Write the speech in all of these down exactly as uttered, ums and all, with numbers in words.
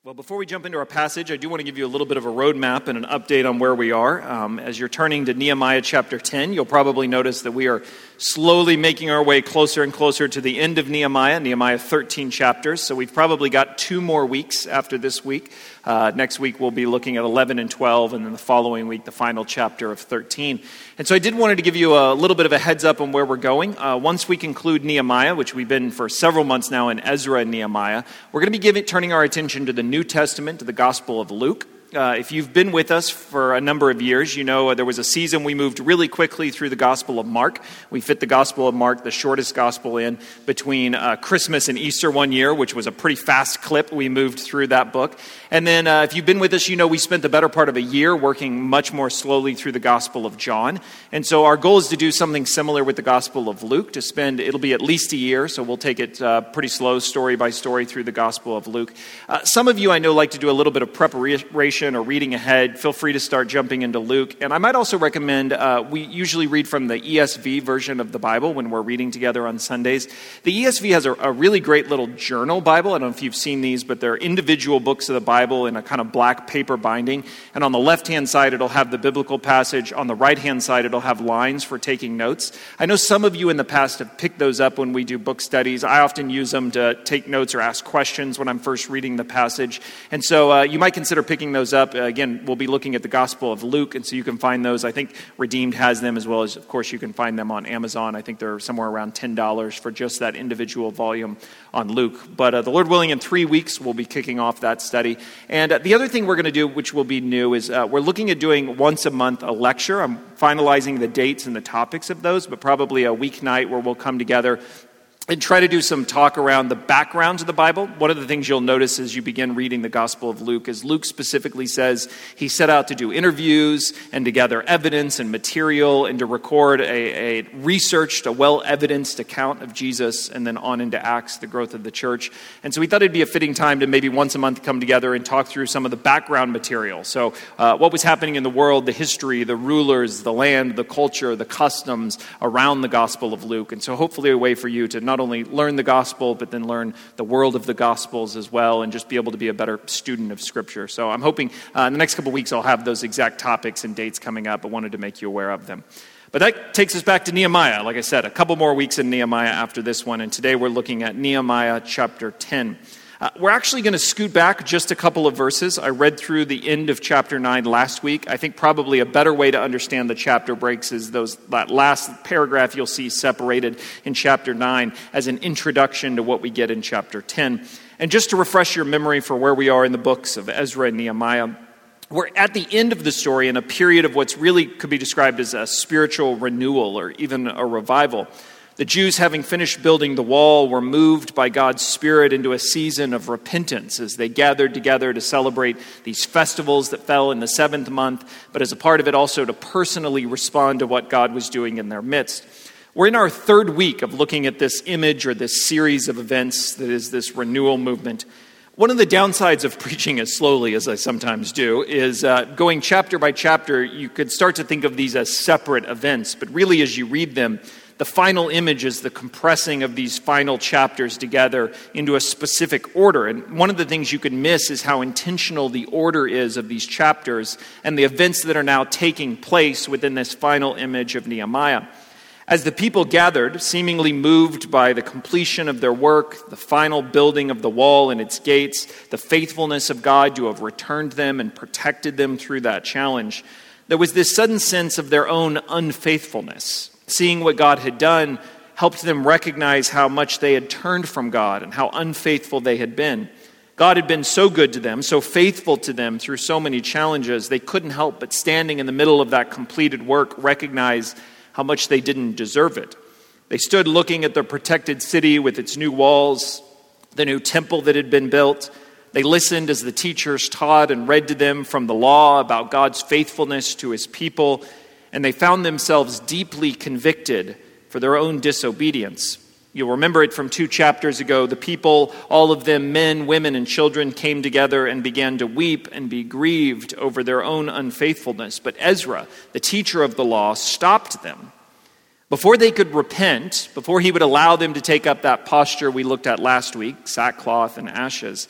Well, before we jump into our passage, I do want to give you a little bit of a roadmap and an update on where we are. Um, as you're turning to Nehemiah chapter ten, you'll probably notice that we are slowly making our way closer and closer to the end of Nehemiah, Nehemiah thirteen chapters. So we've probably got two more weeks after this week. Uh, next week we'll be looking at eleven and twelve, and then the following week, the final chapter of thirteen. And so I did wanted to give you a little bit of a heads up on where we're going. Uh, once we conclude Nehemiah, which we've been for several months now in Ezra and Nehemiah, we're going to be giving, turning our attention to the New Testament, to the Gospel of Luke. Uh, if you've been with us for a number of years, you know uh, there was a season we moved really quickly through the Gospel of Mark. We fit the Gospel of Mark, the shortest Gospel, in between uh, Christmas and Easter one year, which was a pretty fast clip. We moved through that book. And then uh, if you've been with us, you know we spent the better part of a year working much more slowly through the Gospel of John. And so our goal is to do something similar with the Gospel of Luke, to spend, it'll be at least a year, so we'll take it uh, pretty slow, story by story, through the Gospel of Luke. Uh, some of you I know like to do a little bit of preparation or reading ahead. Feel free to start jumping into Luke. And I might also recommend, uh, we usually read from the E S V version of the Bible when we're reading together on Sundays. The E S V has a, a really great little journal Bible. I don't know if you've seen these, but they're individual books of the Bible in a kind of black paper binding. And on the left-hand side, it'll have the biblical passage. On the right-hand side, it'll have lines for taking notes. I know some of you in the past have picked those up when we do book studies. I often use them to take notes or ask questions when I'm first reading the passage. And so uh, you might consider picking those up. Uh, again, we'll be looking at the Gospel of Luke, and so you can find those. I think Redeemed has them, as well as, of course, you can find them on Amazon. I think they're somewhere around ten dollars for just that individual volume on Luke. But uh, the Lord willing, in three weeks, we'll be kicking off that study. And uh, the other thing we're going to do, which will be new, is uh, we're looking at doing once a month a lecture. I'm finalizing the dates and the topics of those, but probably a weeknight where we'll come together and try to do some talk around the background of the Bible. One of the things you'll notice as you begin reading the Gospel of Luke is Luke specifically says he set out to do interviews and to gather evidence and material and to record a, a researched, a well-evidenced account of Jesus, and then on into Acts, the growth of the church. And so we thought it'd be a fitting time to maybe once a month come together and talk through some of the background material. So uh, what was happening in the world, the history, the rulers, the land, the culture, the customs around the Gospel of Luke. And so hopefully a way for you to not only learn the gospel, but then learn the world of the gospels as well, and just be able to be a better student of Scripture. So I'm hoping uh, in the next couple of weeks I'll have those exact topics and dates coming up. I wanted to make you aware of them. But that takes us back to Nehemiah. Like I said, a couple more weeks in Nehemiah after this one, and today we're looking at Nehemiah chapter ten. Uh, we're actually going to scoot back just a couple of verses. I read through the end of chapter nine last week. I think probably a better way to understand the chapter breaks is those that last paragraph you'll see separated in chapter nine as an introduction to what we get in chapter ten. And just to refresh your memory for where we are in the books of Ezra and Nehemiah, we're at the end of the story in a period of what's really could be described as a spiritual renewal or even a revival. The Jews, having finished building the wall, were moved by God's Spirit into a season of repentance as they gathered together to celebrate these festivals that fell in the seventh month, but as a part of it also to personally respond to what God was doing in their midst. We're in our third week of looking at this image or this series of events that is this renewal movement. One of the downsides of preaching as slowly as I sometimes do is uh, going chapter by chapter, you could start to think of these as separate events, but really as you read them, the final image is the compressing of these final chapters together into a specific order. And one of the things you could miss is how intentional the order is of these chapters and the events that are now taking place within this final image of Nehemiah. As the people gathered, seemingly moved by the completion of their work, the final building of the wall and its gates, the faithfulness of God to have returned them and protected them through that challenge, there was this sudden sense of their own unfaithfulness. Seeing what God had done helped them recognize how much they had turned from God and how unfaithful they had been. God had been so good to them, so faithful to them through so many challenges, they couldn't help but standing in the middle of that completed work recognize how much they didn't deserve it. They stood looking at the protected city with its new walls, the new temple that had been built. They listened as the teachers taught and read to them from the law about God's faithfulness to his people, and they found themselves deeply convicted for their own disobedience. You'll remember it from two chapters ago. The people, all of them, men, women, and children, came together and began to weep and be grieved over their own unfaithfulness. But Ezra, the teacher of the law, stopped them. Before they could repent, before he would allow them to take up that posture we looked at last week, sackcloth and ashes,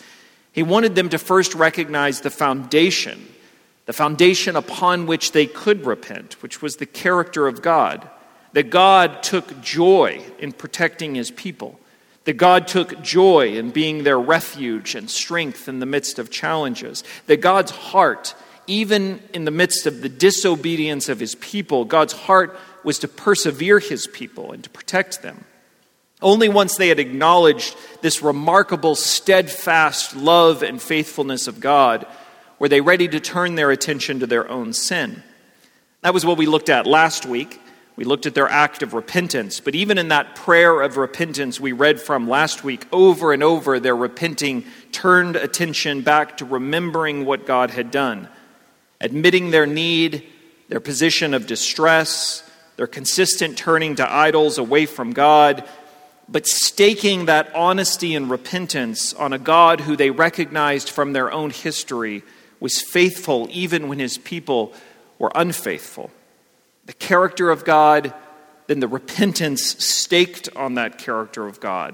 He wanted them to first recognize the foundation, the foundation upon which they could repent, which was the character of God, that God took joy in protecting his people, that God took joy in being their refuge and strength in the midst of challenges, that God's heart, even in the midst of the disobedience of his people, God's heart was to persevere his people and to protect them. Only once they had acknowledged this remarkable, steadfast love and faithfulness of God were they ready to turn their attention to their own sin. That was what we looked at last week. We looked at their act of repentance, but even in that prayer of repentance we read from last week, over and over their repenting turned attention back to remembering what God had done, admitting their need, their position of distress, their consistent turning to idols away from God, but staking that honesty and repentance on a God who they recognized from their own history was faithful even when his people were unfaithful. The character of God, then the repentance staked on that character of God.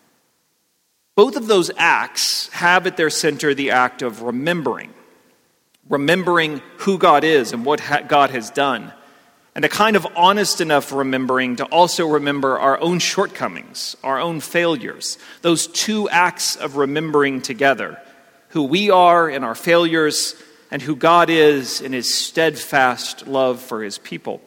Both of those acts have at their center the act of remembering. Remembering who God is and what God has done. And a kind of honest enough remembering to also remember our own shortcomings, our own failures. Those two acts of remembering together. Who we are in our failures and who God is in his steadfast love for his people.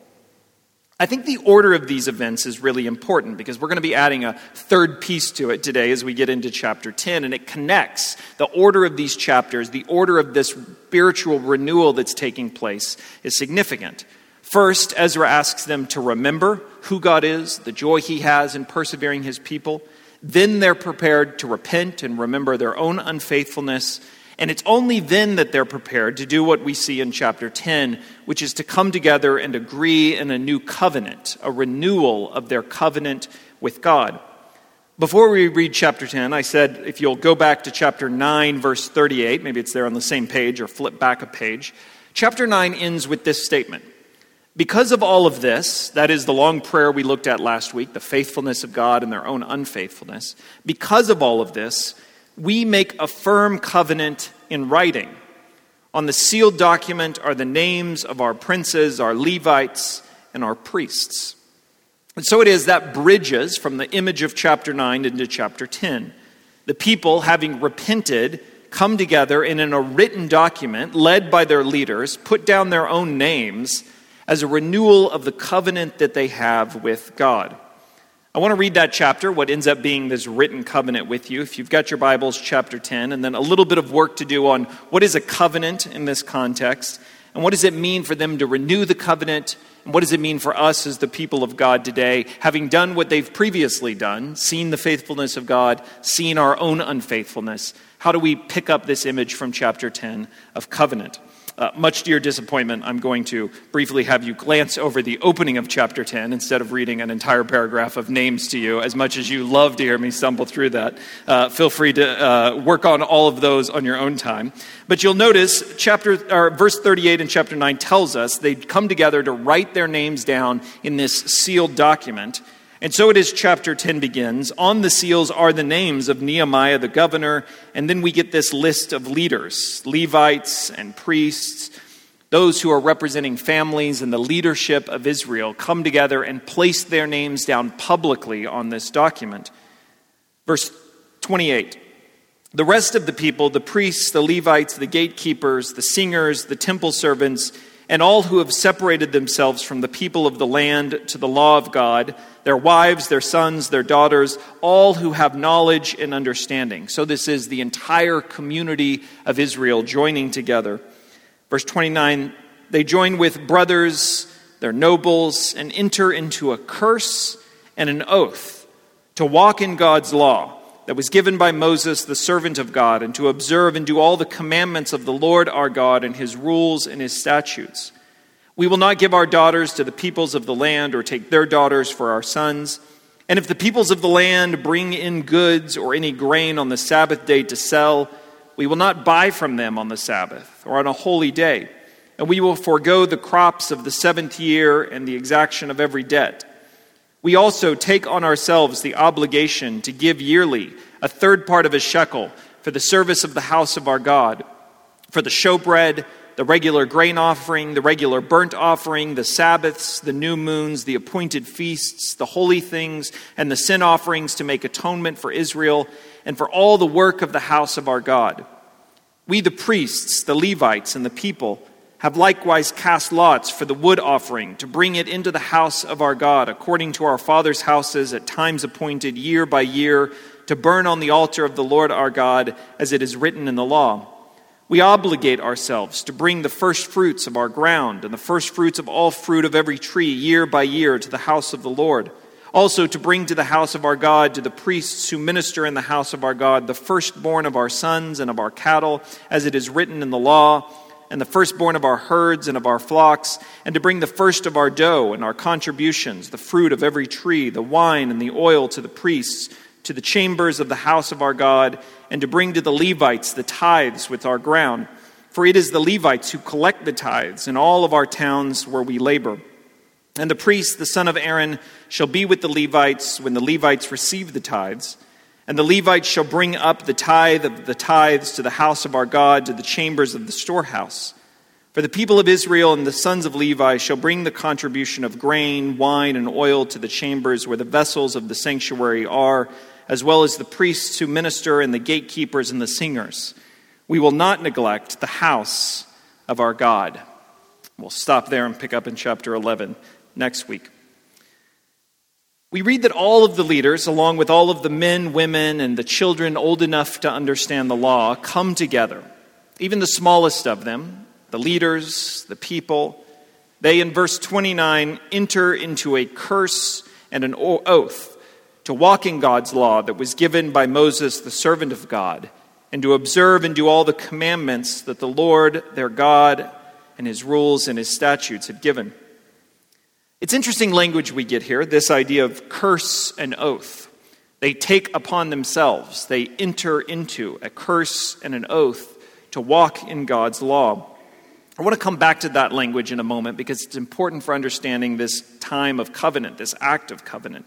I think the order of these events is really important because we're going to be adding a third piece to it today as we get into chapter ten, and it connects the order of these chapters, the order of this spiritual renewal that's taking place is significant. First, Ezra asks them to remember who God is, the joy he has in persevering his people. Then they're prepared to repent and remember their own unfaithfulness. And it's only then that they're prepared to do what we see in chapter ten, which is to come together and agree in a new covenant, a renewal of their covenant with God. Before we read chapter ten, I said if you'll go back to chapter nine, verse thirty-eight, maybe it's there on the same page or flip back a page. Chapter nine ends with this statement. Because of all of this, that is the long prayer we looked at last week, the faithfulness of God and their own unfaithfulness, because of all of this, we make a firm covenant in writing. On the sealed document are the names of our princes, our Levites, and our priests. And so it is that bridges from the image of chapter nine into chapter ten. The people, having repented, come together and in a written document, led by their leaders, put down their own names as a renewal of the covenant that they have with God. I want to read that chapter, what ends up being this written covenant with you. If you've got your Bibles, chapter ten, and then a little bit of work to do on what is a covenant in this context, and what does it mean for them to renew the covenant, and what does it mean for us as the people of God today, having done what they've previously done, seen the faithfulness of God, seen our own unfaithfulness. How do we pick up this image from chapter ten of covenant? Uh, much to your disappointment, I'm going to briefly have you glance over the opening of chapter ten instead of reading an entire paragraph of names to you. As much as you love to hear me stumble through that, uh, feel free to uh, work on all of those on your own time. But you'll notice chapter or verse thirty-eight in chapter nine tells us they come together to write their names down in this sealed document. And so it is chapter ten begins. On the seals are the names of Nehemiah the governor, and then we get this list of leaders, Levites and priests, those who are representing families and the leadership of Israel come together and place their names down publicly on this document. Verse twenty-eight, the rest of the people, the priests, the Levites, the gatekeepers, the singers, the temple servants, and all who have separated themselves from the people of the land to the law of God, their wives, their sons, their daughters, all who have knowledge and understanding. So this is the entire community of Israel joining together. Verse twenty-nine, they join with brothers, their nobles, and enter into a curse and an oath to walk in God's law that was given by Moses, the servant of God, and to observe and do all the commandments of the Lord our God and his rules and his statutes. We will not give our daughters to the peoples of the land or take their daughters for our sons. And if the peoples of the land bring in goods or any grain on the Sabbath day to sell, we will not buy from them on the Sabbath or on a holy day. And we will forego the crops of the seventh year and the exaction of every debt. We also take on ourselves the obligation to give yearly a third part of a shekel for the service of the house of our God, for the showbread, the regular grain offering, the regular burnt offering, the Sabbaths, the new moons, the appointed feasts, the holy things, and the sin offerings to make atonement for Israel, and for all the work of the house of our God. We, the priests, the Levites, and the people, have likewise cast lots for the wood offering to bring it into the house of our God, according to our fathers' houses at times appointed year by year, to burn on the altar of the Lord our God, as it is written in the law. We obligate ourselves to bring the first fruits of our ground and the first fruits of all fruit of every tree year by year to the house of the Lord. Also to bring to the house of our God, to the priests who minister in the house of our God, the firstborn of our sons and of our cattle, as it is written in the law, and the firstborn of our herds and of our flocks, and to bring the first of our dough and our contributions, the fruit of every tree, the wine and the oil to the priests, to the chambers of the house of our God, and to bring to the Levites the tithes with our ground. For it is the Levites who collect the tithes in all of our towns where we labor. And the priest, the son of Aaron, shall be with the Levites when the Levites receive the tithes. And the Levites shall bring up the tithe of the tithes to the house of our God, to the chambers of the storehouse. For the people of Israel and the sons of Levi shall bring the contribution of grain, wine, and oil to the chambers where the vessels of the sanctuary are, as well as the priests who minister and the gatekeepers and the singers. We will not neglect the house of our God. We'll stop there and pick up in chapter eleven next week. We read that all of the leaders, along with all of the men, women, and the children old enough to understand the law, come together. Even the smallest of them, the leaders, the people, they, in verse twenty-nine, enter into a curse and an oath to walk in God's law that was given by Moses, the servant of God, and to observe and do all the commandments that the Lord, their God, and his rules and his statutes had given. It's interesting language we get here, this idea of curse and oath. They take upon themselves, they enter into a curse and an oath to walk in God's law. I want to come back to that language in a moment because it's important for understanding this time of covenant, this act of covenant.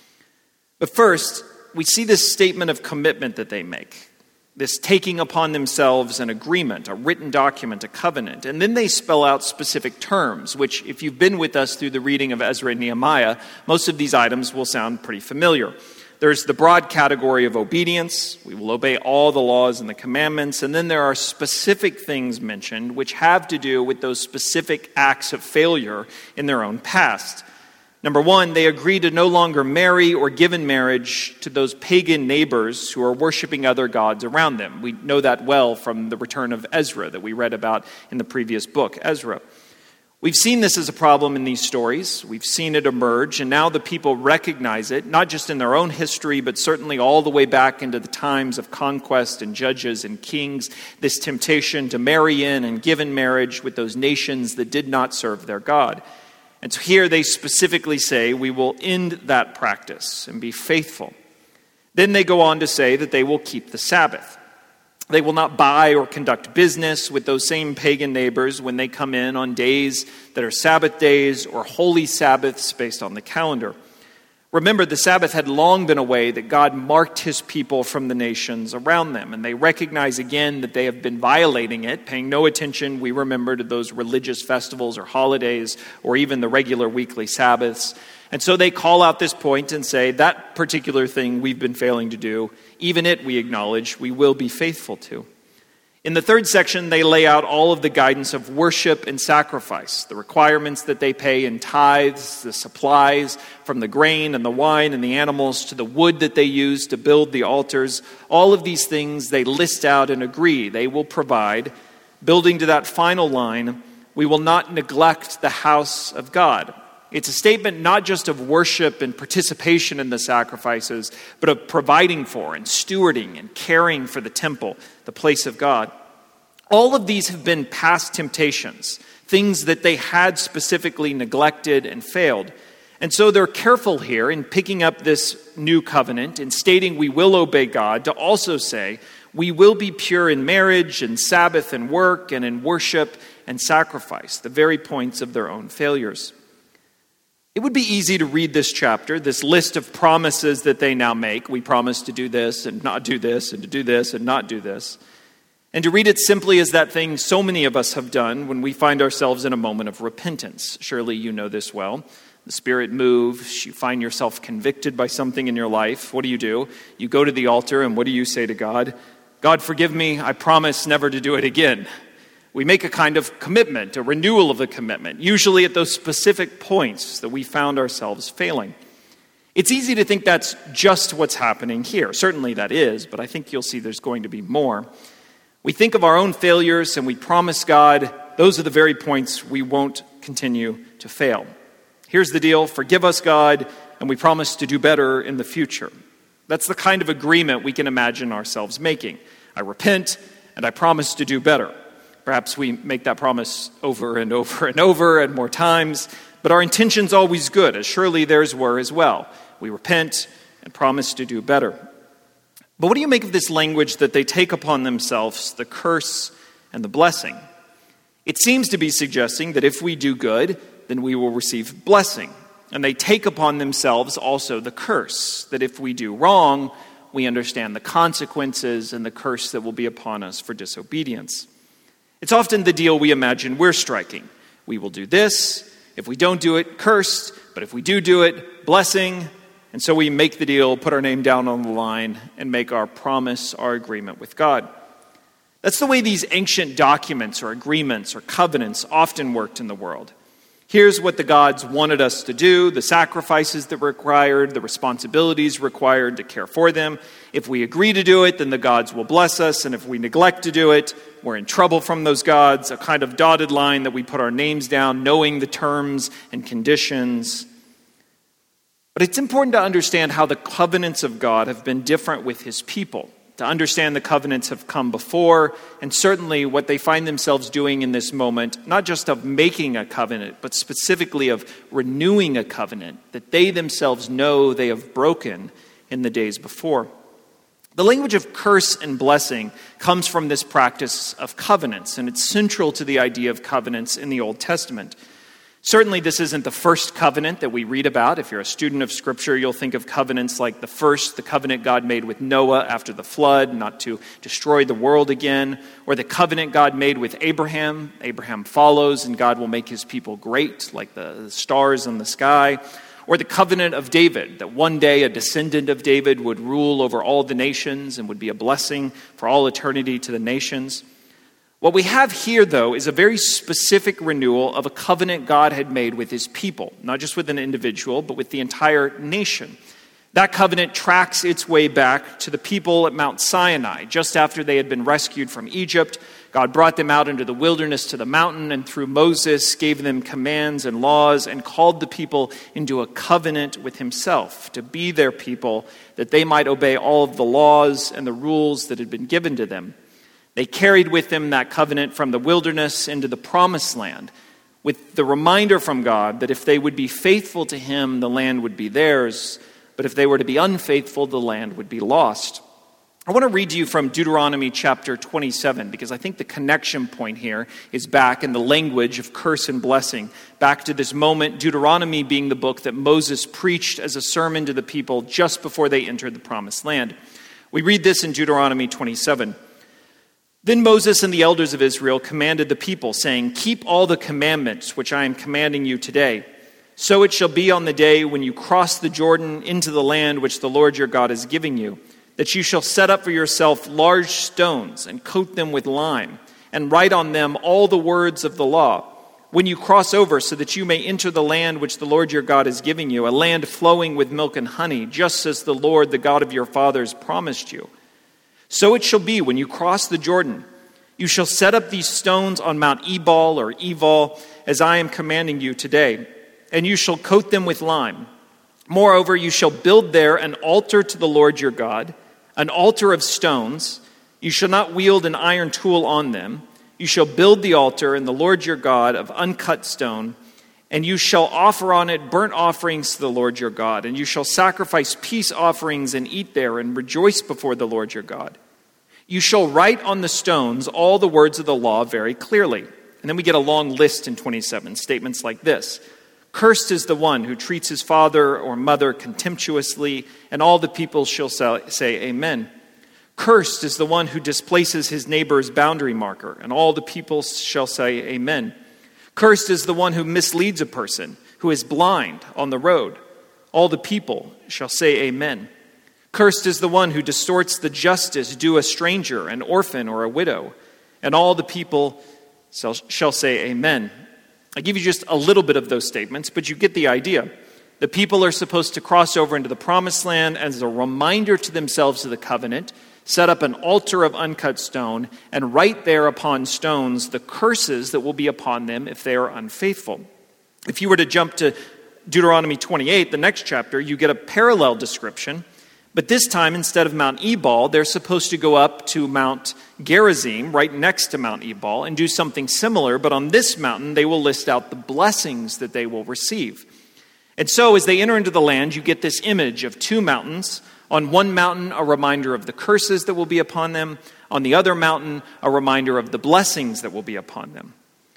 But first, we see this statement of commitment that they make, this taking upon themselves an agreement, a written document, a covenant. And then they spell out specific terms, which if you've been with us through the reading of Ezra and Nehemiah, most of these items will sound pretty familiar. There's the broad category of obedience. We will obey all the laws and the commandments. And then there are specific things mentioned which have to do with those specific acts of failure in their own past. Number one, they agree to no longer marry or give in marriage to those pagan neighbors who are worshiping other gods around them. We know that well from the return of Ezra that we read about in the previous book, Ezra. We've seen this as a problem in these stories. We've seen it emerge, and now the people recognize it, not just in their own history, but certainly all the way back into the times of conquest and judges and kings, this temptation to marry in and give in marriage with those nations that did not serve their God. And so here they specifically say, we will end that practice and be faithful. Then they go on to say that they will keep the Sabbath. They will not buy or conduct business with those same pagan neighbors when they come in on days that are Sabbath days or holy Sabbaths based on the calendar. Remember, the Sabbath had long been a way that God marked his people from the nations around them. And they recognize again that they have been violating it, paying no attention, we remember, to those religious festivals or holidays or even the regular weekly Sabbaths. And so they call out this point and say, that particular thing we've been failing to do, even it we acknowledge we will be faithful to. In the third section, they lay out all of the guidance of worship and sacrifice, the requirements that they pay in tithes, the supplies from the grain and the wine and the animals to the wood that they use to build the altars. All of these things they list out and agree they will provide. Building to that final line, we will not neglect the house of God. It's a statement not just of worship and participation in the sacrifices, but of providing for and stewarding and caring for the temple, the place of God. All of these have been past temptations, things that they had specifically neglected and failed. And so they're careful here in picking up this new covenant and stating we will obey God to also say we will be pure in marriage and Sabbath and work and in worship and sacrifice, the very points of their own failures. It would be easy to read this chapter, this list of promises that they now make. We promise to do this and not do this, and to do this and not do this. And to read it simply as that thing so many of us have done when we find ourselves in a moment of repentance. Surely you know this well. The Spirit moves, you find yourself convicted by something in your life. What do you do? You go to the altar, and what do you say to God? God, forgive me, I promise never to do it again. We make a kind of commitment, a renewal of a commitment, usually at those specific points that we found ourselves failing. It's easy to think that's just what's happening here. Certainly that is, but I think you'll see there's going to be more. We think of our own failures and we promise God those are the very points we won't continue to fail. Here's the deal, forgive us, God, and we promise to do better in the future. That's the kind of agreement we can imagine ourselves making. I repent and I promise to do better. Perhaps we make that promise over and over and over and more times, but our intention's always good, as surely theirs were as well. We repent and promise to do better. But what do you make of this language that they take upon themselves, the curse and the blessing? It seems to be suggesting that if we do good, then we will receive blessing. And they take upon themselves also the curse, that if we do wrong, we understand the consequences and the curse that will be upon us for disobedience. It's often the deal we imagine we're striking. We will do this. If we don't do it, cursed. But if we do do it, blessing. And so we make the deal, put our name down on the line, and make our promise, our agreement with God. That's the way these ancient documents or agreements or covenants often worked in the world. Here's what the gods wanted us to do, the sacrifices that were required, the responsibilities required to care for them. If we agree to do it, then the gods will bless us. And if we neglect to do it, we're in trouble from those gods, a kind of dotted line that we put our names down, knowing the terms and conditions. But it's important to understand how the covenants of God have been different with his people. To understand the covenants have come before, and certainly what they find themselves doing in this moment, not just of making a covenant, but specifically of renewing a covenant that they themselves know they have broken in the days before. The language of curse and blessing comes from this practice of covenants, and it's central to the idea of covenants in the Old Testament. Certainly, this isn't the first covenant that we read about. If you're a student of Scripture, you'll think of covenants like the first, the covenant God made with Noah after the flood, not to destroy the world again, or the covenant God made with Abraham. Abraham follows, and God will make his people great, like the stars in the sky. Or the covenant of David, that one day a descendant of David would rule over all the nations and would be a blessing for all eternity to the nations. What we have here, though, is a very specific renewal of a covenant God had made with his people, not just with an individual, but with the entire nation. That covenant tracks its way back to the people at Mount Sinai. Just after they had been rescued from Egypt, God brought them out into the wilderness to the mountain, and through Moses gave them commands and laws and called the people into a covenant with himself to be their people, that they might obey all of the laws and the rules that had been given to them. They carried with them that covenant from the wilderness into the promised land, with the reminder from God that if they would be faithful to him, the land would be theirs, but if they were to be unfaithful, the land would be lost. I want to read to you from Deuteronomy chapter twenty-seven, because I think the connection point here is back in the language of curse and blessing, back to this moment, Deuteronomy being the book that Moses preached as a sermon to the people just before they entered the promised land. We read this in Deuteronomy twenty-seven. Then Moses and the elders of Israel commanded the people, saying, "Keep all the commandments which I am commanding you today. So it shall be on the day when you cross the Jordan into the land which the Lord your God is giving you, that you shall set up for yourself large stones and coat them with lime, and write on them all the words of the law, when you cross over, so that you may enter the land which the Lord your God is giving you, a land flowing with milk and honey, just as the Lord, the God of your fathers, promised you. So it shall be when you cross the Jordan. You shall set up these stones on Mount Ebal or Eval, as I am commanding you today, and you shall coat them with lime. Moreover, you shall build there an altar to the Lord your God, an altar of stones. You shall not wield an iron tool on them. You shall build the altar in the Lord your God of uncut stone, and you shall offer on it burnt offerings to the Lord your God, and you shall sacrifice peace offerings and eat there and rejoice before the Lord your God. You shall write on the stones all the words of the law very clearly." And then we get a long list in twenty-seven, statements like this. Cursed is the one who treats his father or mother contemptuously, and all the people shall say amen. Cursed is the one who displaces his neighbor's boundary marker, and all the people shall say amen. Cursed is the one who misleads a person, who is blind on the road. All the people shall say amen. Cursed is the one who distorts the justice due a stranger, an orphan, or a widow, and all the people shall, shall say amen. I give you just a little bit of those statements, but you get the idea. The people are supposed to cross over into the promised land as a reminder to themselves of the covenant, set up an altar of uncut stone, and write there upon stones the curses that will be upon them if they are unfaithful. If you were to jump to Deuteronomy twenty-eight, the next chapter, you get a parallel description. But this time, instead of Mount Ebal, they're supposed to go up to Mount Gerizim, right next to Mount Ebal, and do something similar. But on this mountain, they will list out the blessings that they will receive. And so, as they enter into the land, you get this image of two mountains. On one mountain, a reminder of the curses that will be upon them. On the other mountain, a reminder of the blessings that will be upon them.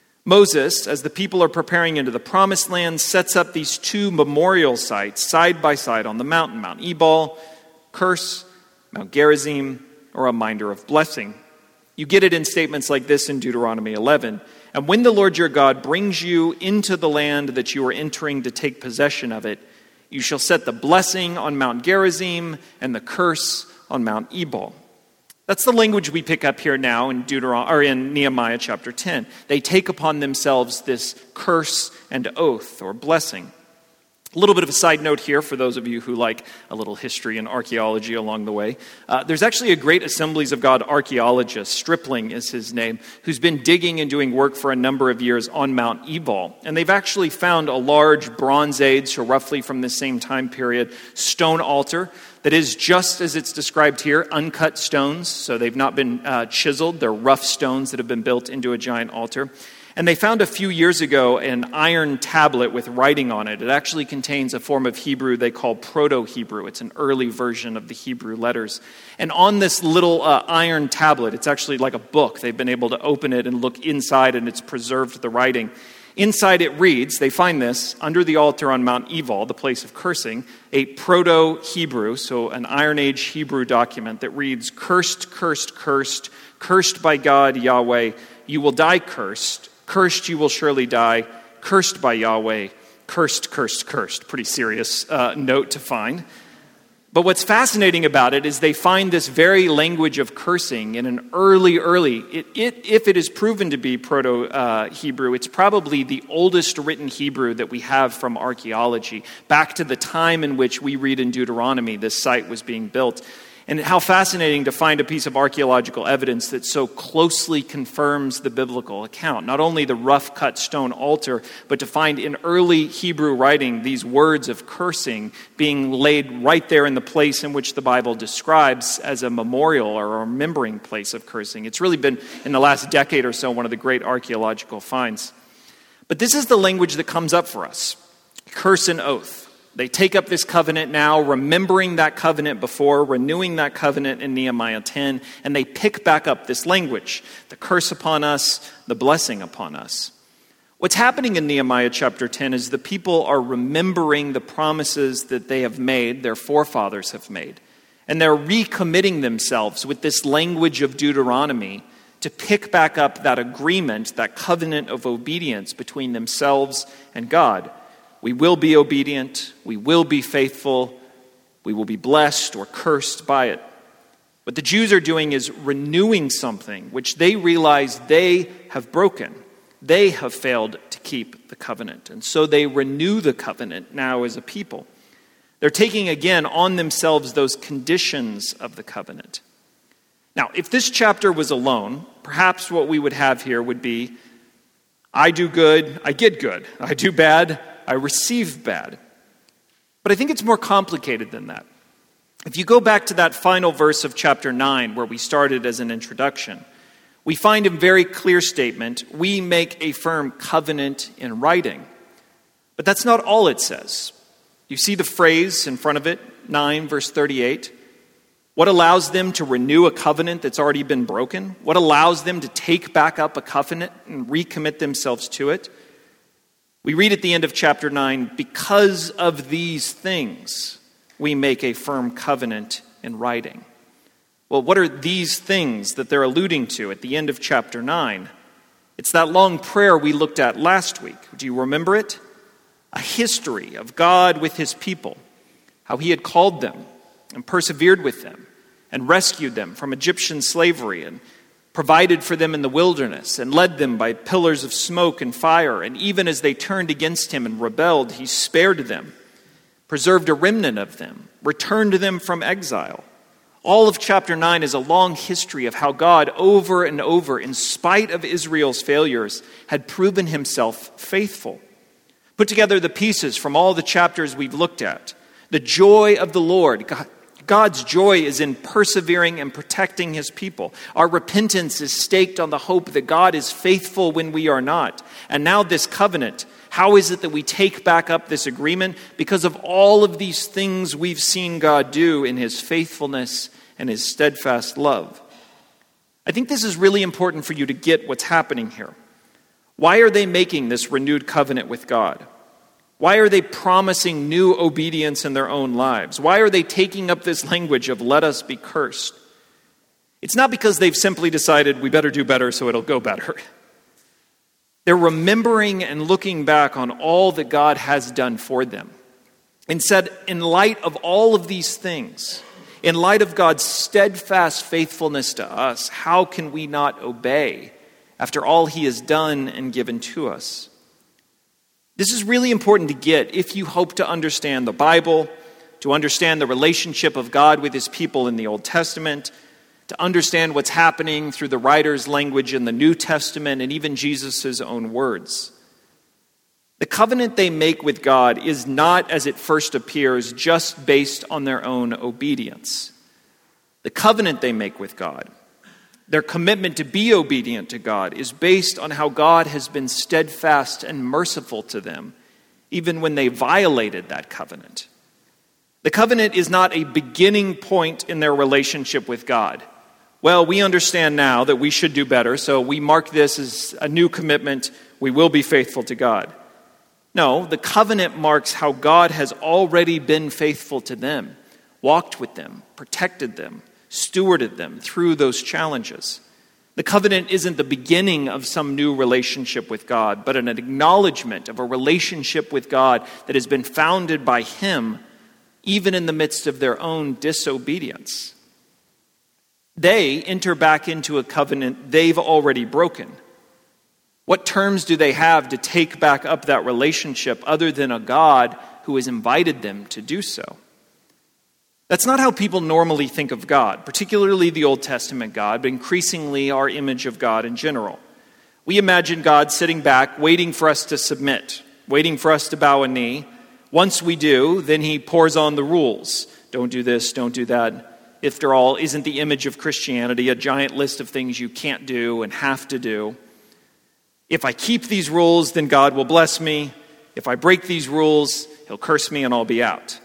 Moses, as the people are preparing into the promised land, sets up these two memorial sites side by side on the mountain. Mount Ebal, curse, Mount Gerizim, a reminder of blessing. You get it in statements like this in Deuteronomy eleven. And when the Lord your God brings you into the land that you are entering to take possession of it, you shall set the blessing on Mount Gerizim and the curse on Mount Ebal. That's the language we pick up here now in Deuteron- or in Nehemiah chapter ten. They take upon themselves this curse and oath or blessing. A little bit of a side note here for those of you who like a little history and archaeology along the way. Uh, there's actually a great Assemblies of God archaeologist, Stripling is his name, who's been digging and doing work for a number of years on Mount Ebal. And they've actually found a large Bronze Age, so roughly from the same time period, stone altar that is just as it's described here, uncut stones. So they've not been uh, chiseled. They're rough stones that have been built into a giant altar. And they found a few years ago an iron tablet with writing on it. It actually contains a form of Hebrew they call Proto-Hebrew. It's an early version of the Hebrew letters. And on this little uh, iron tablet, it's actually like a book. They've been able to open it and look inside, and it's preserved the writing. Inside it reads, they find this, under the altar on Mount Ebal, the place of cursing, a Proto-Hebrew, so an Iron Age Hebrew document that reads, "Cursed, cursed, cursed, cursed by God, Yahweh, you will die cursed. Cursed you will surely die, cursed by Yahweh, cursed, cursed, cursed." Pretty serious uh, note to find. But what's fascinating about it is they find this very language of cursing in an early, early, it, it, if it is proven to be Proto-Hebrew, uh, it's probably the oldest written Hebrew that we have from archaeology, back to the time in which we read in Deuteronomy this site was being built. And how fascinating to find a piece of archaeological evidence that so closely confirms the biblical account. Not only the rough-cut stone altar, but to find in early Hebrew writing these words of cursing being laid right there in the place in which the Bible describes as a memorial or a remembering place of cursing. It's really been, in the last decade or so, one of the great archaeological finds. But this is the language that comes up for us. Curse and oath. They take up this covenant now, remembering that covenant before, renewing that covenant in Nehemiah ten, and they pick back up this language, the curse upon us, the blessing upon us. What's happening in Nehemiah chapter ten is the people are remembering the promises that they have made, their forefathers have made, and they're recommitting themselves with this language of Deuteronomy to pick back up that agreement, that covenant of obedience between themselves and God. We will be obedient, we will be faithful, we will be blessed or cursed by it. What the Jews are doing is renewing something which they realize they have broken. They have failed to keep the covenant. And so they renew the covenant now as a people. They're taking again on themselves those conditions of the covenant. Now, if this chapter was alone, perhaps what we would have here would be, I do good, I get good. I do bad, I receive bad. But I think it's more complicated than that. If you go back to that final verse of chapter nine, where we started as an introduction, we find a very clear statement, we make a firm covenant in writing. But that's not all it says. You see the phrase in front of it, nine verse thirty-eight. What allows them to renew a covenant that's already been broken? What allows them to take back up a covenant and recommit themselves to it? We read at the end of chapter nine, because of these things, we make a firm covenant in writing. Well, what are these things that they're alluding to at the end of chapter nine? It's that long prayer we looked at last week. Do you remember it? A history of God with his people, how he had called them and persevered with them and rescued them from Egyptian slavery and provided for them in the wilderness and led them by pillars of smoke and fire. And even as they turned against him and rebelled, he spared them, preserved a remnant of them, returned them from exile. All of chapter nine is a long history of how God, over and over, in spite of Israel's failures, had proven himself faithful. Put together the pieces from all the chapters we've looked at. The joy of the Lord. God, God's joy is in persevering and protecting his people. Our repentance is staked on the hope that God is faithful when we are not. And now this covenant. How is it that we take back up this agreement? Because of all of these things we've seen God do in his faithfulness and his steadfast love. I think this is really important for you to get what's happening here. Why are they making this renewed covenant with God? Why are they promising new obedience in their own lives? Why are they taking up this language of let us be cursed? It's not because they've simply decided we better do better so it'll go better. They're remembering and looking back on all that God has done for them. And said, in light of all of these things, in light of God's steadfast faithfulness to us, how can we not obey after all he has done and given to us? This is really important to get if you hope to understand the Bible, to understand the relationship of God with his people in the Old Testament, to understand what's happening through the writer's language in the New Testament and even Jesus' own words. The covenant they make with God is not, as it first appears, just based on their own obedience. The covenant they make with God, their commitment to be obedient to God, is based on how God has been steadfast and merciful to them, even when they violated that covenant. The covenant is not a beginning point in their relationship with God. Well, we understand now that we should do better, so we mark this as a new commitment. We will be faithful to God. No, the covenant marks how God has already been faithful to them, walked with them, protected them, stewarded them through those challenges. The covenant isn't the beginning of some new relationship with God, but an acknowledgement of a relationship with God that has been founded by him, even in the midst of their own disobedience. They enter back into a covenant they've already broken. What terms do they have to take back up that relationship other than a God who has invited them to do so? That's not how people normally think of God, particularly the Old Testament God, but increasingly our image of God in general. We imagine God sitting back, waiting for us to submit, waiting for us to bow a knee. Once we do, then he pours on the rules. Don't do this, don't do that. After all, isn't the image of Christianity a giant list of things you can't do and have to do? If I keep these rules, then God will bless me. If I break these rules, he'll curse me and I'll be out.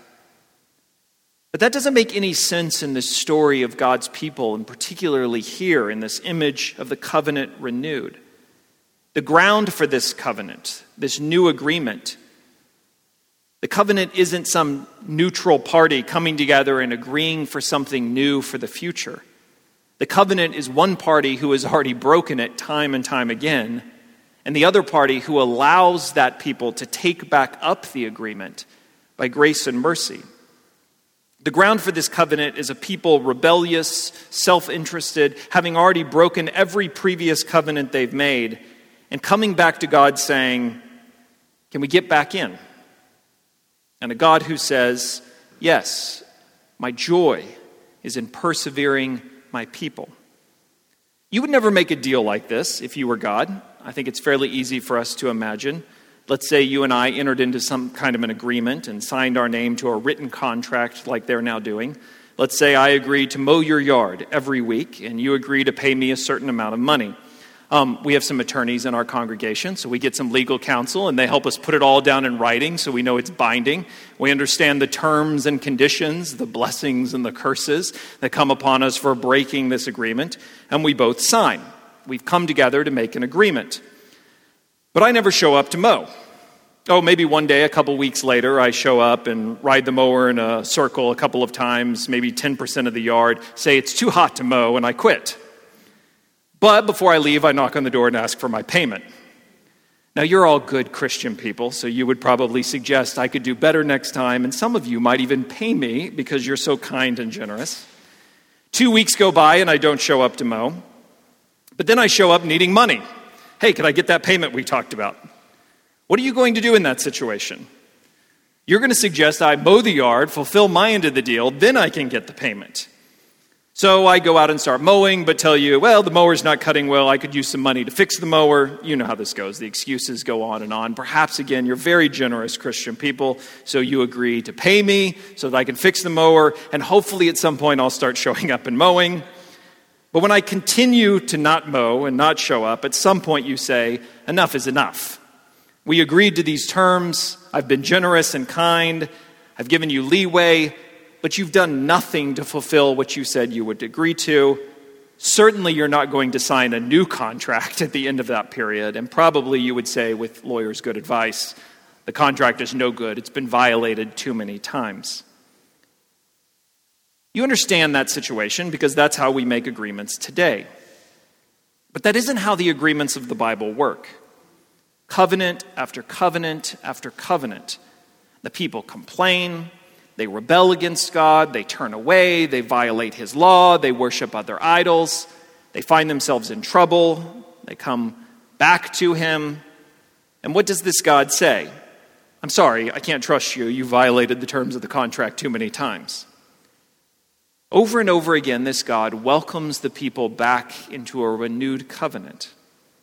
But that doesn't make any sense in this story of God's people, and particularly here in this image of the covenant renewed. The ground for this covenant, this new agreement, the covenant isn't some neutral party coming together and agreeing for something new for the future. The covenant is one party who has already broken it time and time again, and the other party who allows that people to take back up the agreement by grace and mercy. The ground for this covenant is a people rebellious, self-interested, having already broken every previous covenant they've made, and coming back to God saying, can we get back in? And a God who says, yes, my joy is in persevering my people. You would never make a deal like this if you were God. I think it's fairly easy for us to imagine. Let's say you and I entered into some kind of an agreement and signed our name to a written contract like they're now doing. Let's say I agree to mow your yard every week and you agree to pay me a certain amount of money. Um, we have some attorneys in our congregation, so we get some legal counsel, and they help us put it all down in writing so we know it's binding. We understand the terms and conditions, the blessings and the curses that come upon us for breaking this agreement, and we both sign. We've come together to make an agreement. But I never show up to mow. Oh, maybe one day, a couple weeks later, I show up and ride the mower in a circle a couple of times, maybe ten percent of the yard, say it's too hot to mow, and I quit. But before I leave, I knock on the door and ask for my payment. Now, you're all good Christian people, so you would probably suggest I could do better next time, and some of you might even pay me because you're so kind and generous. Two weeks go by and I don't show up to mow, but then I show up needing money. Hey, can I get that payment we talked about? What are you going to do in that situation? You're going to suggest I mow the yard, fulfill my end of the deal, then I can get the payment. So I go out and start mowing, but tell you, well, the mower's not cutting well. I could use some money to fix the mower. You know how this goes. The excuses go on and on. Perhaps, again, you're very generous Christian people, so you agree to pay me so that I can fix the mower, and hopefully at some point I'll start showing up and mowing. But when I continue to not mow and not show up, at some point you say, enough is enough. We agreed to these terms. I've been generous and kind. I've given you leeway. But you've done nothing to fulfill what you said you would agree to. Certainly you're not going to sign a new contract at the end of that period, and probably you would say, with lawyers' good advice, the contract is no good. It's been violated too many times. You understand that situation because that's how we make agreements today. But that isn't how the agreements of the Bible work. Covenant after covenant after covenant. The people complain. They rebel against God, they turn away, they violate his law, they worship other idols, they find themselves in trouble, they come back to him. And what does this God say? I'm sorry, I can't trust you, you violated the terms of the contract too many times. Over and over again, this God welcomes the people back into a renewed covenant.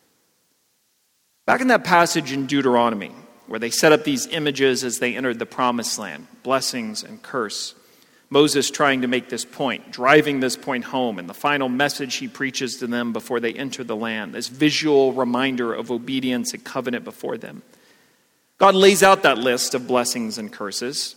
Back in that passage in Deuteronomy, where they set up these images as they entered the promised land, blessings and curse. Moses trying to make this point, driving this point home, and the final message he preaches to them before they enter the land, this visual reminder of obedience and covenant before them. God lays out that list of blessings and curses.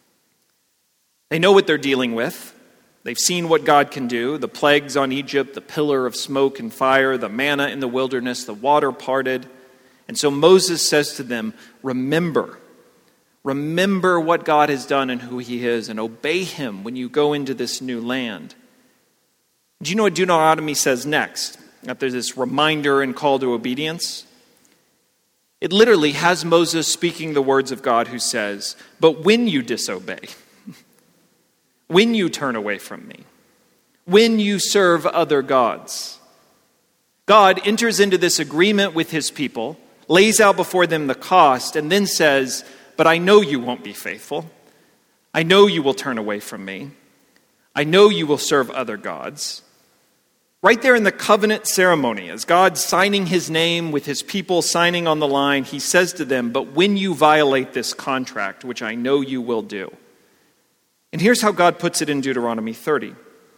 They know what they're dealing with. They've seen what God can do, the plagues on Egypt, the pillar of smoke and fire, the manna in the wilderness, the water parted. And so Moses says to them, remember, remember what God has done and who he is, and obey him when you go into this new land. Do you know what Deuteronomy says next? After this reminder and call to obedience? It literally has Moses speaking the words of God who says, but when you disobey, when you turn away from me, when you serve other gods, God enters into this agreement with his people, lays out before them the cost, and then says, but I know you won't be faithful. I know you will turn away from me. I know you will serve other gods. Right there in the covenant ceremony, as God signing his name with his people signing on the line, he says to them, but when you violate this contract, which I know you will do. And here's how God puts it in Deuteronomy thirty.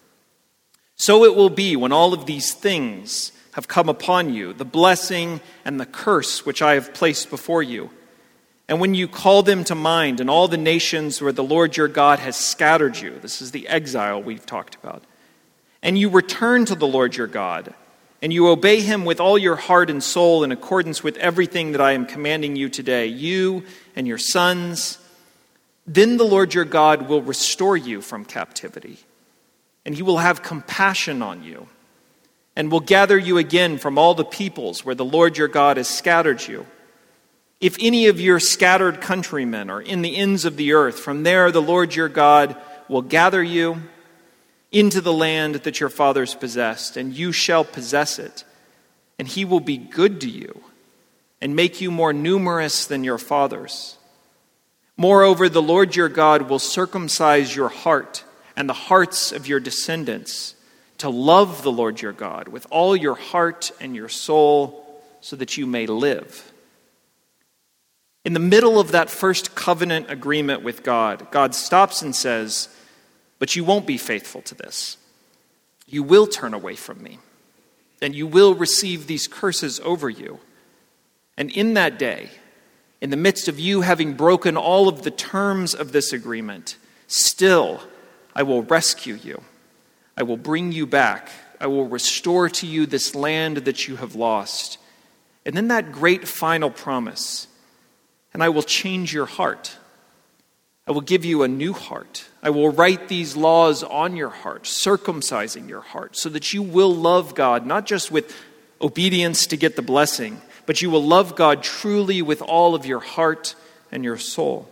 So it will be when all of these things have come upon you, the blessing and the curse which I have placed before you. And when you call them to mind in all the nations where the Lord your God has scattered you, this is the exile we've talked about, and you return to the Lord your God, and you obey him with all your heart and soul in accordance with everything that I am commanding you today, you and your sons, then the Lord your God will restore you from captivity, and he will have compassion on you, and will gather you again from all the peoples where the Lord your God has scattered you. If any of your scattered countrymen are in the ends of the earth, from there the Lord your God will gather you into the land that your fathers possessed, and you shall possess it, and he will be good to you and make you more numerous than your fathers. Moreover, the Lord your God will circumcise your heart and the hearts of your descendants to love the Lord your God with all your heart and your soul, so that you may live. In the middle of that first covenant agreement with God, God stops and says, but you won't be faithful to this. You will turn away from me, and you will receive these curses over you. And in that day, in the midst of you having broken all of the terms of this agreement, still I will rescue you. I will bring you back. I will restore to you this land that you have lost. And then that great final promise, and I will change your heart. I will give you a new heart. I will write these laws on your heart, circumcising your heart, so that you will love God, not just with obedience to get the blessing, but you will love God truly with all of your heart and your soul.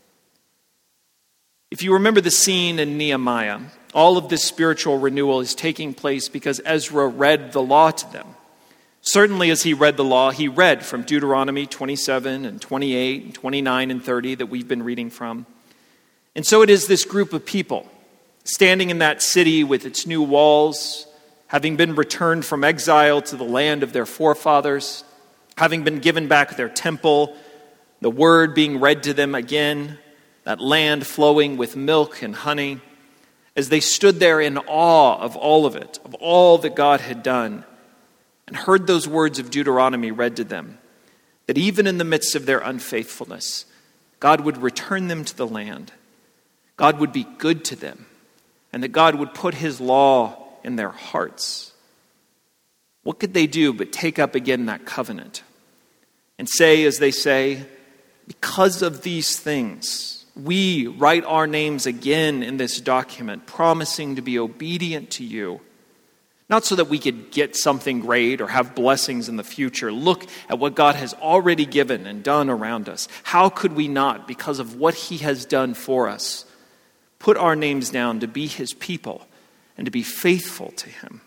If you remember the scene in Nehemiah, all of this spiritual renewal is taking place because Ezra read the law to them. Certainly as he read the law, he read from Deuteronomy twenty-seven and twenty-eight and twenty-nine and thirty that we've been reading from. And so it is this group of people standing in that city with its new walls, having been returned from exile to the land of their forefathers, having been given back their temple, the word being read to them again, that land flowing with milk and honey, as they stood there in awe of all of it, of all that God had done, and heard those words of Deuteronomy read to them, that even in the midst of their unfaithfulness, God would return them to the land, God would be good to them, and that God would put his law in their hearts. What could they do but take up again that covenant and say, as they say, because of these things, we write our names again in this document, promising to be obedient to you, not so that we could get something great or have blessings in the future. Look at what God has already given and done around us. How could we not, because of what he has done for us, put our names down to be his people and to be faithful to him?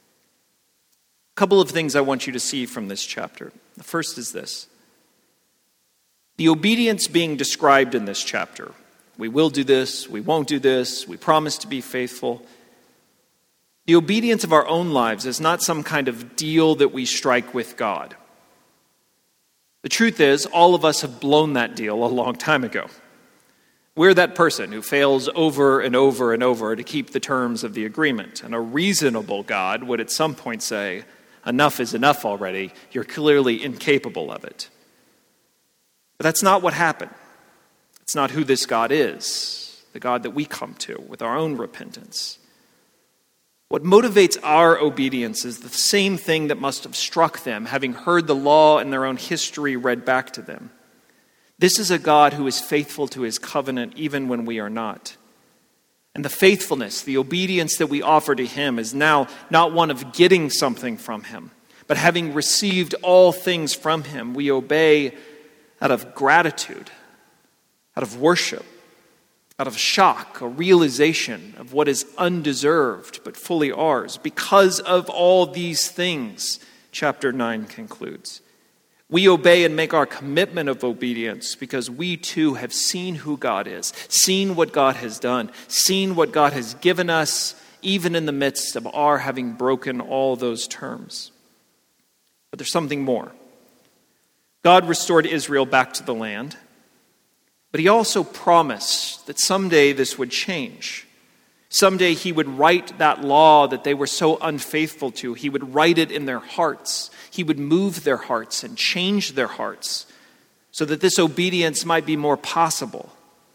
A couple of things I want you to see from this chapter. The first is this. The obedience being described in this chapter, we will do this, we won't do this, we promise to be faithful. The obedience of our own lives is not some kind of deal that we strike with God. The truth is, all of us have blown that deal a long time ago. We're that person who fails over and over and over to keep the terms of the agreement. And a reasonable God would at some point say, enough is enough already. You're clearly incapable of it. But that's not what happened. It's not who this God is, the God that we come to with our own repentance. What motivates our obedience is the same thing that must have struck them, having heard the law and their own history read back to them. This is a God who is faithful to his covenant even when we are not. And the faithfulness, the obedience that we offer to him is now not one of getting something from him, but having received all things from him, we obey out of gratitude, out of worship, out of shock, a realization of what is undeserved but fully ours. Because of all these things, chapter nine concludes. We obey and make our commitment of obedience because we too have seen who God is, seen what God has done, seen what God has given us, even in the midst of our having broken all those terms. But there's something more. God restored Israel back to the land, but he also promised that someday this would change. Someday he would write that law that they were so unfaithful to. He would write it in their hearts. He would move their hearts and change their hearts so that this obedience might be more possible.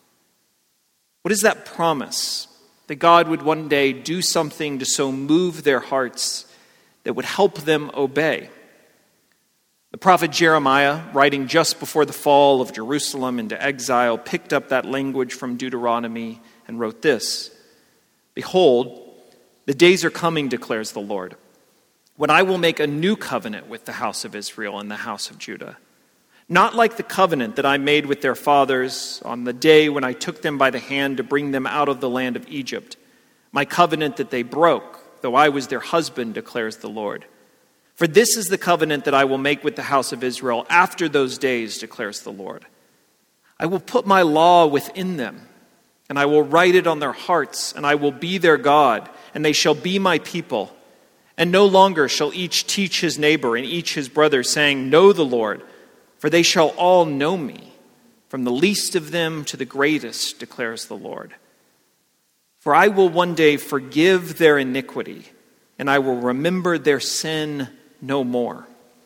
What is that promise? That God would one day do something to so move their hearts that would help them obey. The prophet Jeremiah, writing just before the fall of Jerusalem into exile, picked up that language from Deuteronomy and wrote this: "Behold, the days are coming, declares the Lord, when I will make a new covenant with the house of Israel and the house of Judah. Not like the covenant that I made with their fathers on the day when I took them by the hand to bring them out of the land of Egypt, my covenant that they broke, though I was their husband, declares the Lord. For this is the covenant that I will make with the house of Israel after those days, declares the Lord. I will put my law within them, and I will write it on their hearts, and I will be their God, and they shall be my people. And no longer shall each teach his neighbor and each his brother, saying, Know the Lord, for they shall all know me, from the least of them to the greatest, declares the Lord. For I will one day forgive their iniquity, and I will remember their sin no more."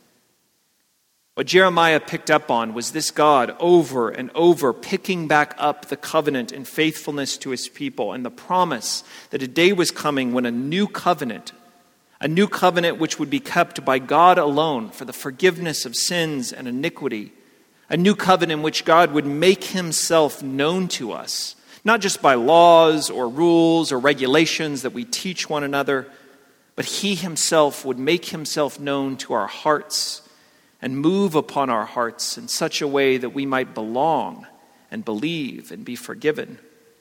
What Jeremiah picked up on was this God over and over picking back up the covenant and faithfulness to his people, and the promise that a day was coming when a new covenant, a new covenant which would be kept by God alone for the forgiveness of sins and iniquity, A new covenant in which God would make himself known to us, not just by laws or rules or regulations that we teach one another, but he himself would make himself known to our hearts and move upon our hearts in such a way that we might belong and believe and be forgiven.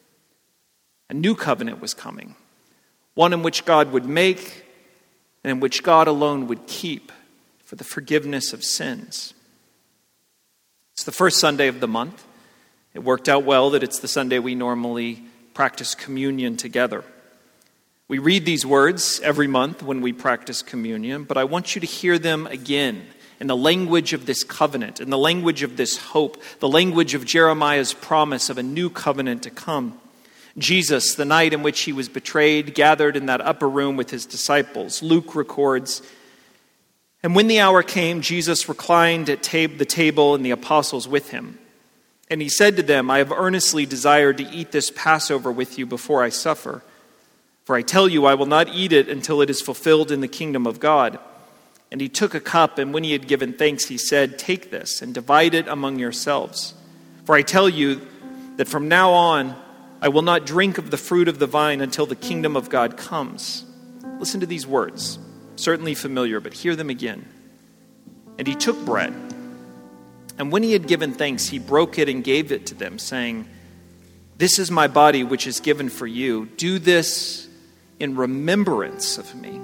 A new covenant was coming, one in which God would make and in which God alone would keep for the forgiveness of sins. It's the first Sunday of the month. It worked out well that it's the Sunday we normally practice communion together. We read these words every month when we practice communion, but I want you to hear them again in the language of this covenant, in the language of this hope, the language of Jeremiah's promise of a new covenant to come. Jesus, the night in which he was betrayed, gathered in that upper room with his disciples. Luke records, "And when the hour came, Jesus reclined at tab- the table and the apostles with him. And he said to them, I have earnestly desired to eat this Passover with you before I suffer. For I tell you, I will not eat it until it is fulfilled in the kingdom of God. And he took a cup, and when he had given thanks, he said, Take this and divide it among yourselves. For I tell you that from now on, I will not drink of the fruit of the vine until the kingdom of God comes." Listen to these words, certainly familiar, but hear them again. "And he took bread, and when he had given thanks, he broke it and gave it to them, saying, This is my body which is given for you. Do this in remembrance of me."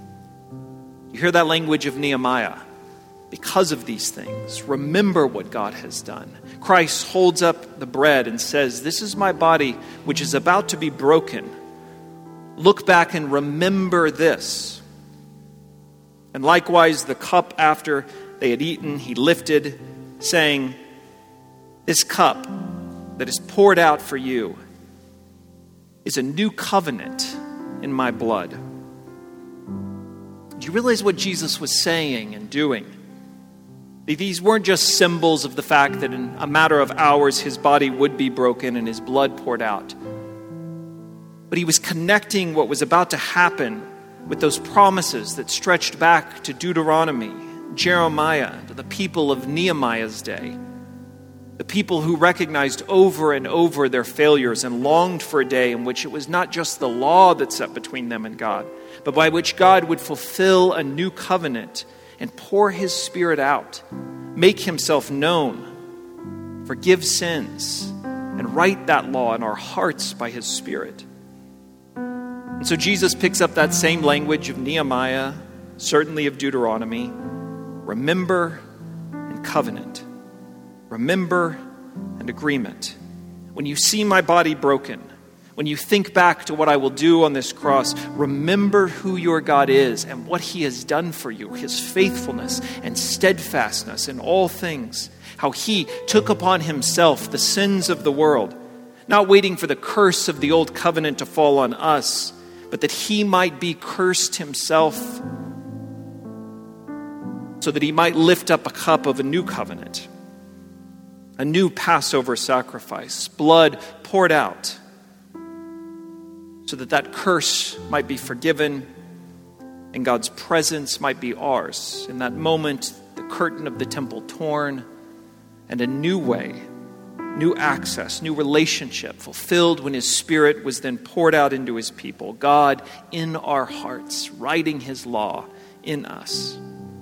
You hear that language of Nehemiah. Because of these things, remember what God has done. Christ holds up the bread and says, "This is my body which is about to be broken. Look back and remember this." And likewise, the cup after they had eaten, he lifted, saying, "This cup that is poured out for you is a new covenant in my blood." Do you realize what Jesus was saying and doing? These weren't just symbols of the fact that in a matter of hours his body would be broken and his blood poured out. But he was connecting what was about to happen with those promises that stretched back to Deuteronomy, Jeremiah, to the people of Nehemiah's day. The people who recognized over and over their failures and longed for a day in which it was not just the law that set between them and God, but by which God would fulfill a new covenant and pour his Spirit out, make himself known, forgive sins, and write that law in our hearts by his Spirit. And so Jesus picks up that same language of Nehemiah, certainly of Deuteronomy. Remember and covenant. Remember and agreement. When you see my body broken, when you think back to what I will do on this cross, remember who your God is and what he has done for you, his faithfulness and steadfastness in all things, how he took upon himself the sins of the world, not waiting for the curse of the old covenant to fall on us, but that he might be cursed himself so that he might lift up a cup of a new covenant, a new Passover sacrifice, blood poured out, so that that curse might be forgiven and God's presence might be ours. In that moment, the curtain of the temple torn and a new way, new access, new relationship fulfilled when his Spirit was then poured out into his people. God in our hearts, writing his law in us.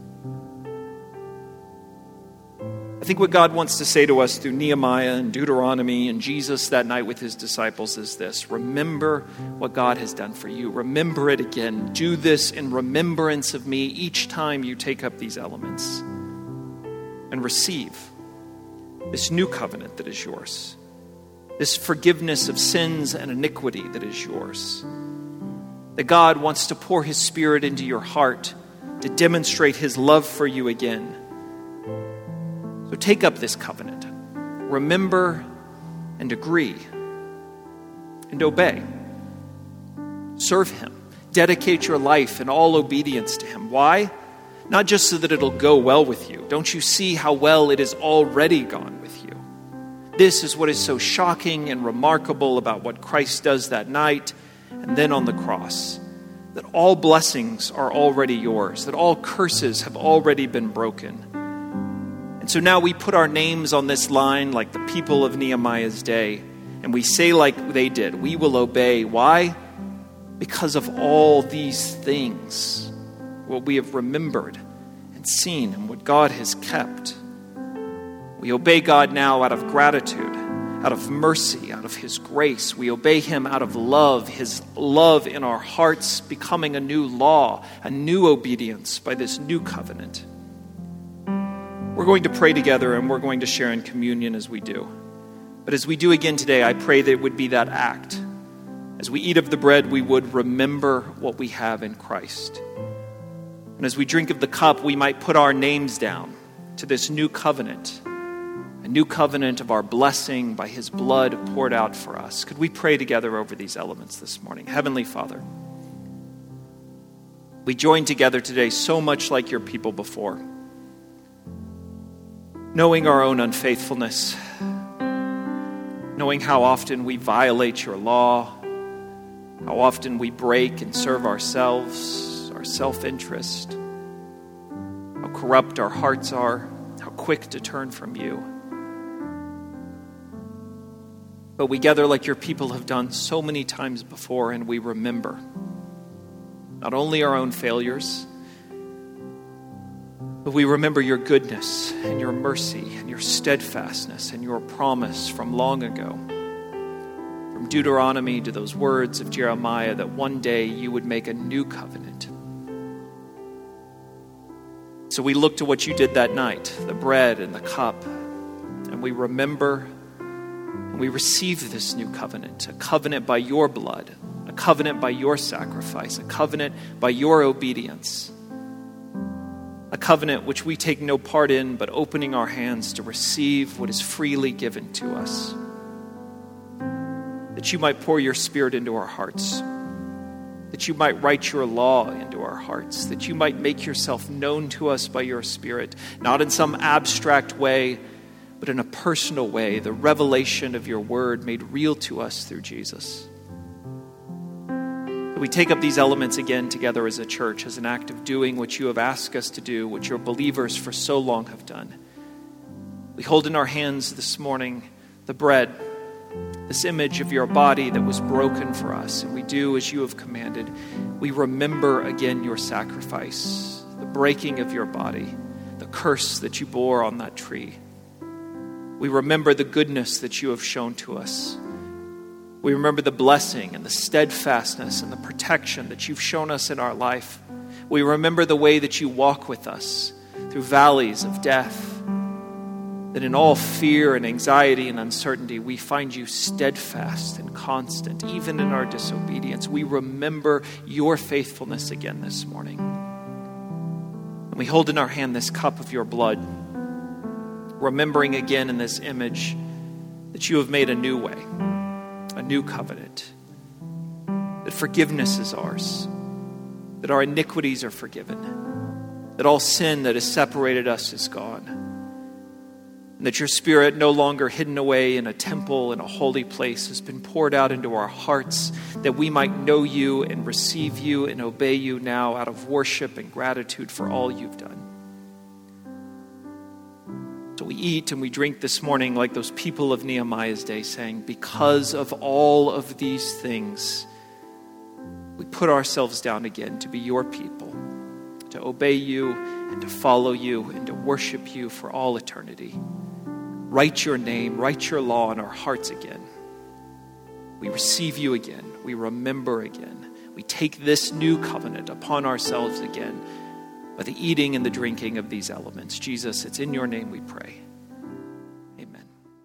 I think what God wants to say to us through Nehemiah and Deuteronomy and Jesus that night with his disciples is this: remember what God has done for you. Remember it again. Do this in remembrance of me each time you take up these elements. And receive this new covenant that is yours. This forgiveness of sins and iniquity that is yours. That God wants to pour his Spirit into your heart to demonstrate his love for you again. So take up this covenant. Remember and agree and obey. Serve him. Dedicate your life in all obedience to him. Why? Not just so that it'll go well with you. Don't you see how well it has already gone with you? This is what is so shocking and remarkable about what Christ does that night and then on the cross. That all blessings are already yours. That all curses have already been broken. And so now we put our names on this line like the people of Nehemiah's day, and we say like they did, we will obey. Why? Because of all these things, what we have remembered and seen and what God has kept. We obey God now out of gratitude, out of mercy, out of his grace. We obey him out of love, his love in our hearts becoming a new law, a new obedience by this new covenant. We're going to pray together and we're going to share in communion as we do. But as we do again today, I pray that it would be that act. As we eat of the bread, we would remember what we have in Christ. And as we drink of the cup, we might put our names down to this new covenant, a new covenant of our blessing by his blood poured out for us. Could we pray together over these elements this morning? Heavenly Father, we join together today so much like your people before, knowing our own unfaithfulness, knowing how often we violate your law, how often we break and serve ourselves, our self-interest, how corrupt our hearts are, how quick to turn from you. But we gather like your people have done so many times before, and we remember not only our own failures, but we remember your goodness and your mercy and your steadfastness and your promise from long ago. From Deuteronomy to those words of Jeremiah that one day you would make a new covenant. So we look to what you did that night, the bread and the cup, and we remember and we receive this new covenant, a covenant by your blood, a covenant by your sacrifice, a covenant by your obedience. A covenant which we take no part in, but opening our hands to receive what is freely given to us. That you might pour your Spirit into our hearts. That you might write your law into our hearts. That you might make yourself known to us by your Spirit. Not in some abstract way, but in a personal way. The revelation of your word made real to us through Jesus. We take up these elements again together as a church, as an act of doing what you have asked us to do, what your believers for so long have done. We hold in our hands this morning the bread, this image of your body that was broken for us, and we do as you have commanded. We remember again your sacrifice, the breaking of your body, the curse that you bore on that tree. We remember the goodness that you have shown to us. We remember the blessing and the steadfastness and the protection that you've shown us in our life. We remember the way that you walk with us through valleys of death. That in all fear and anxiety and uncertainty, we find you steadfast and constant, even in our disobedience. We remember your faithfulness again this morning. And we hold in our hand this cup of your blood, remembering again in this image that you have made a new way, a new covenant, that forgiveness is ours, that our iniquities are forgiven, that all sin that has separated us is gone, and that your Spirit, no longer hidden away in a temple in a holy place, has been poured out into our hearts, that we might know you and receive you and obey you now out of worship and gratitude for all you've done. So we eat and we drink this morning like those people of Nehemiah's day, saying, because of all of these things, we put ourselves down again to be your people, to obey you and to follow you and to worship you for all eternity. Write your name, write your law in our hearts again. We receive you again. We remember again. We take this new covenant upon ourselves again by the eating and the drinking of these elements. Jesus, it's in your name we pray. Amen.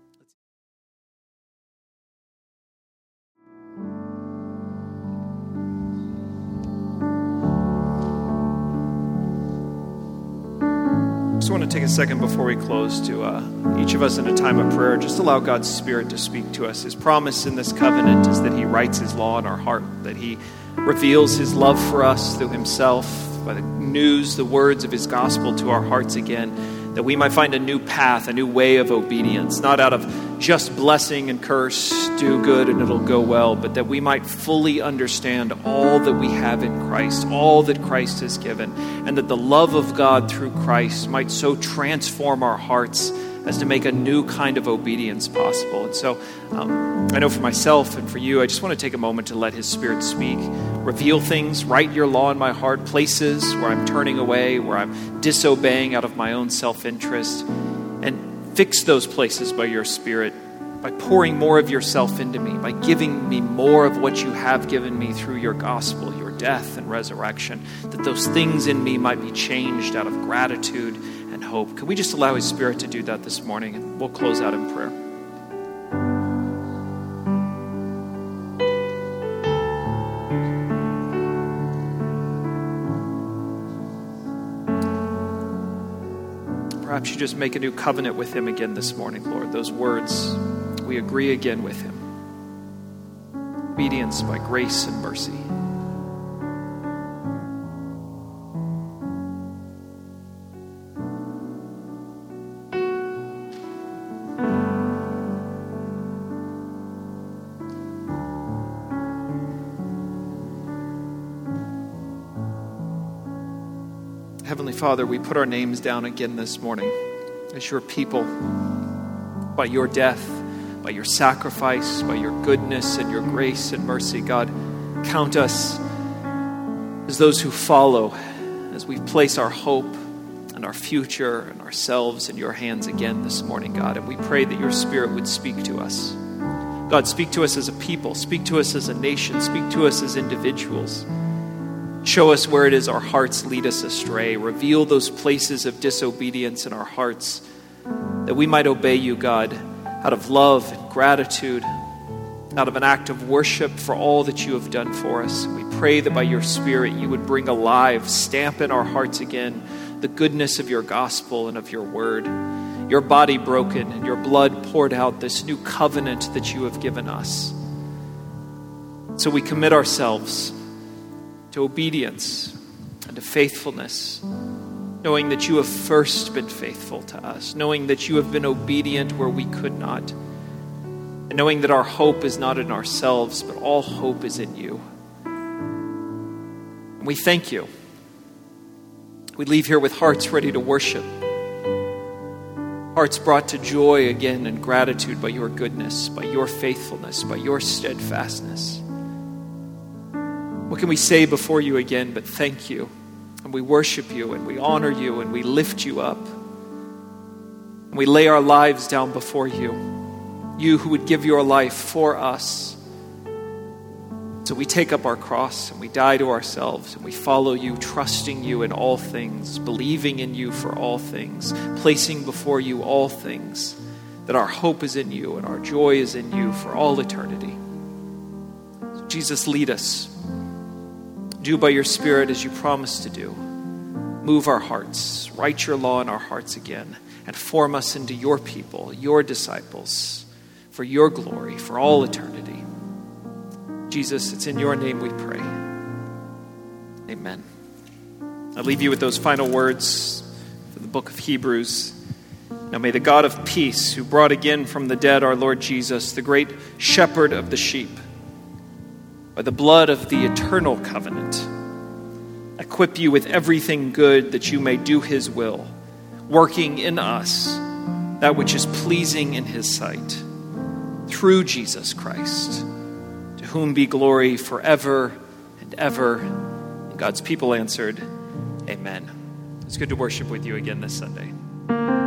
I just want to take a second before we close to uh, each of us in a time of prayer. Just allow God's Spirit to speak to us. His promise in this covenant is that he writes his law in our heart, that he reveals his love for us through himself, by the news, the words of his gospel to our hearts again, that we might find a new path, a new way of obedience, not out of just blessing and curse, do good and it'll go well, but that we might fully understand all that we have in Christ, all that Christ has given, and that the love of God through Christ might so transform our hearts as to make a new kind of obedience possible. And so um, I know for myself and for you, I just want to take a moment to let His Spirit speak, reveal things, write your law in my heart, places where I'm turning away, where I'm disobeying out of my own self-interest, and fix those places by your Spirit, by pouring more of yourself into me, by giving me more of what you have given me through your gospel, your death and resurrection, that those things in me might be changed out of gratitude and hope. Could we just allow His Spirit to do that this morning? And we'll close out in prayer. Perhaps you just make a new covenant with Him again this morning, Lord. Those words, we agree again with Him. Obedience by grace and mercy. Heavenly Father, we put our names down again this morning as your people. By your death, by your sacrifice, by your goodness and your grace and mercy, God, count us as those who follow, as we place our hope and our future and ourselves in your hands again this morning, God. And we pray that your Spirit would speak to us. God, speak to us as a people, speak to us as a nation, speak to us as individuals. Show us where it is our hearts lead us astray. Reveal those places of disobedience in our hearts that we might obey you, God, out of love and gratitude, out of an act of worship for all that you have done for us. We pray that by your Spirit you would bring alive, stamp in our hearts again the goodness of your gospel and of your word, your body broken and your blood poured out, this new covenant that you have given us. So we commit ourselves to obedience and to faithfulness, knowing that you have first been faithful to us, knowing that you have been obedient where we could not, and knowing that our hope is not in ourselves, but all hope is in you. And we thank you. We leave here with hearts ready to worship, hearts brought to joy again and gratitude by your goodness, by your faithfulness, by your steadfastness. What can we say before you again but thank you? And we worship you and we honor you and we lift you up. And we lay our lives down before you. You who would give your life for us. So we take up our cross and we die to ourselves and we follow you, trusting you in all things, believing in you for all things, placing before you all things, that our hope is in you and our joy is in you for all eternity. So Jesus, lead us. Do by your Spirit as you promised to do. Move our hearts, write your law in our hearts again, and form us into your people, your disciples, for your glory, for all eternity. Jesus, it's in your name we pray. Amen. I'll leave you with those final words from the book of Hebrews. Now may the God of peace, who brought again from the dead our Lord Jesus, the great shepherd of the sheep, by the blood of the eternal covenant, equip you with everything good that you may do his will, working in us that which is pleasing in his sight, through Jesus Christ, to whom be glory forever and ever. And God's people answered, Amen. It's good to worship with you again this Sunday.